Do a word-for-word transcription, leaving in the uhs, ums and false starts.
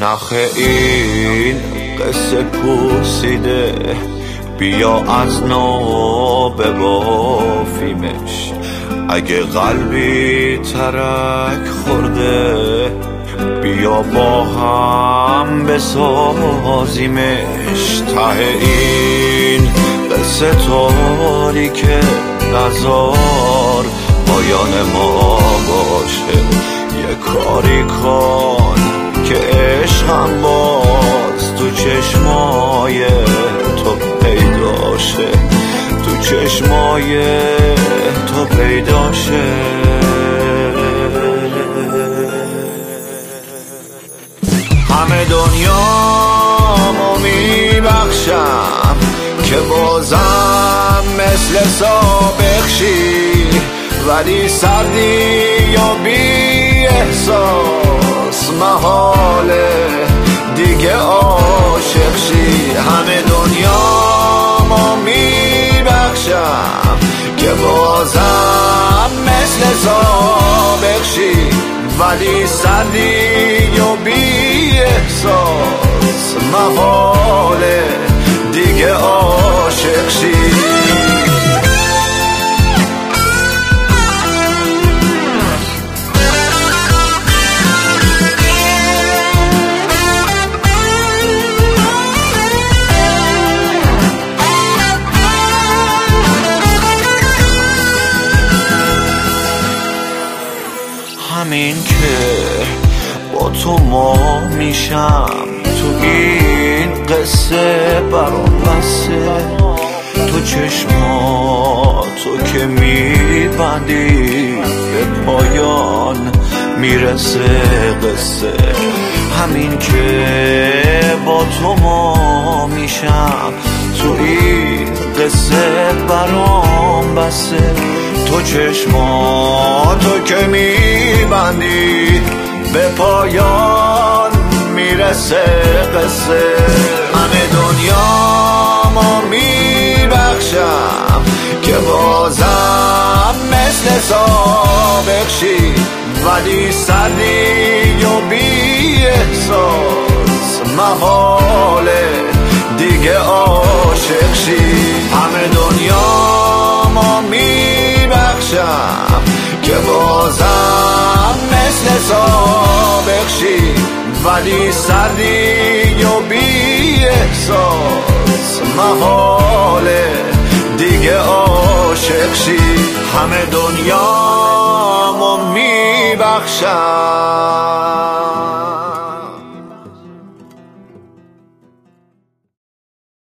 نخه این قصه پوسیده، بیا از نو ببافیمش. اگه قلبی ترک خورده، بیا با هم بسازیمش. ته این قصه تاریکه، نزار پایان ما باشه. یه کاری کن که عشقم باز تو چشمای تو پیدا شه، تو چشمای تو پیدا شه. همه دنیامو میبخشم که بازم مثل سابق شی، ولی سردی یا بی احساس محاله دیگه عاشق شی. همه دنیامو میبخشم که بازم مثل سابق شی، ولی سردی یا بی احساس محاله دیگه عاشق شی. همین که با تو ما میشم، تو این قصه برام بسه. تو چشماتو که میبندی به پایان میرسه قصه. همین که با تو ما میشم، تو این قصه برام بسه. تو چشماتو که میبندی به پایان میرسه قصه. همه دنیامو میبخشم که بازم مثل سابق شی، ولی سردی و بی احساس محاله دیگه عاشق شی. همه دنیامو میبخشم که بازم مثل سابق شی، ولی سردی و بی احساس محاله دیگه عاشق شی. همه دنیامو میبخشم